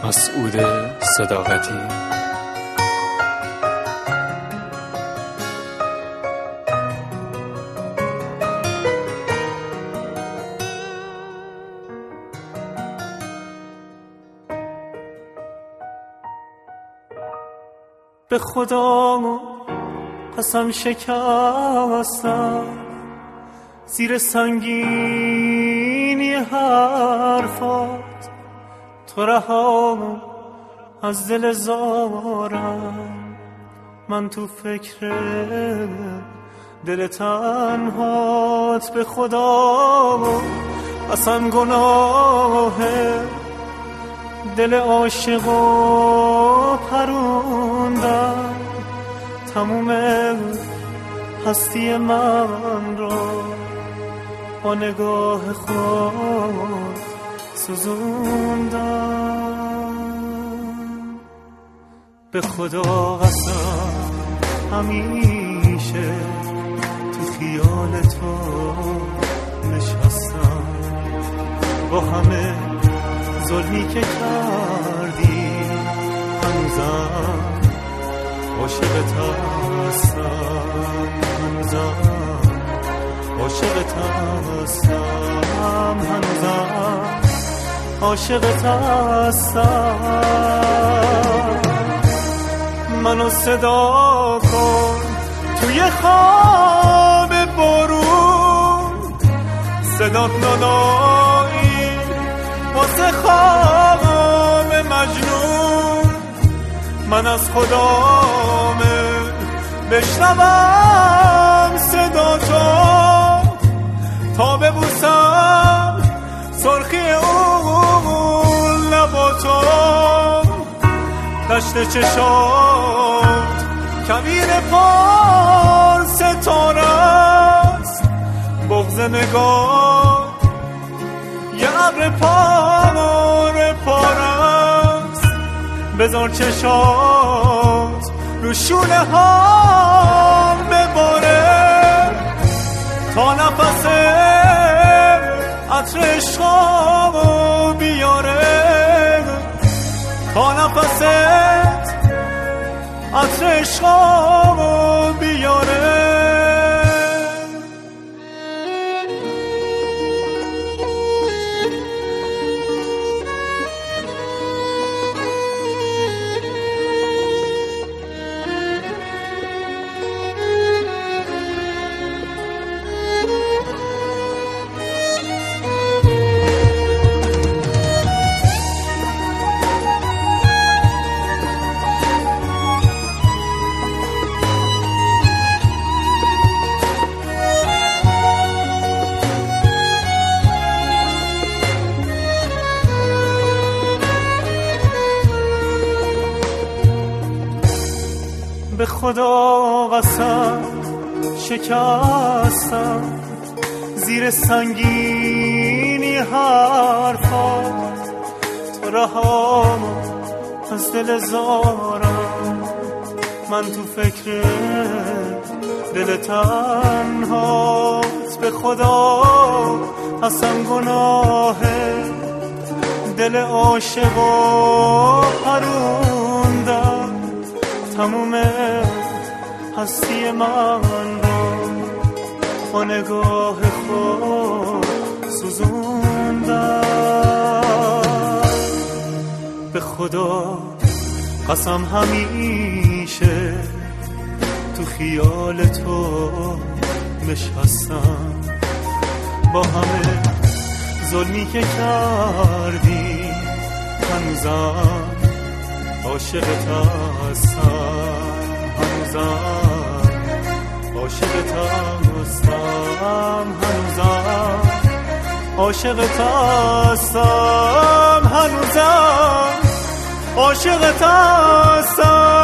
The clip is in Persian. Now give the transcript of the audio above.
مسعود صداقتی. به خدا قسم شکستم زیر سنگینی حرفات، تو رها از دل زارم، من تو فکر دل تنهات. به خدا قسم گناهه دل عاشقو پروندم، تموم هستی من را با نگاه خود سوزوندم. به خدا قسم همیشه تو خیال تو نشستم، با همه ظلمی که کردی هنوزم عاشقت هستم، هنوزم عاشقت هستم، هنوزم عاشقت هستم. منو صدا کن توی خواب بارون، صدات نالایی واسه خواب مجنون. من از خدامه بشنوم صدا تا ببوسم سرخی اون لباتو. دشت چشات کویر پار ستاره است، بغض نگاه یه ابر پاره است. بذار چشات رو شونه ها بباره تا نفس عطر عشقامو بیاره، تا نفس عطر عشقامو بیاره. به خدا قسم شکستم زیر سنگینی حرفات، تو رهام از دل زارم، من تو فکر دل تنهات. به خدا قسم گناهه دل عاشقو پروندم، تموم هستی من را با نگاه خود سوزوندم. به خدا قسم همیشه تو خیال تو نشستم، با همه ظلمی که کردی هنوزم عاشقت هستم، هنوزم عاشقت هستم، هنوزم عاشقت هستم، هنوزم عاشقت هستم.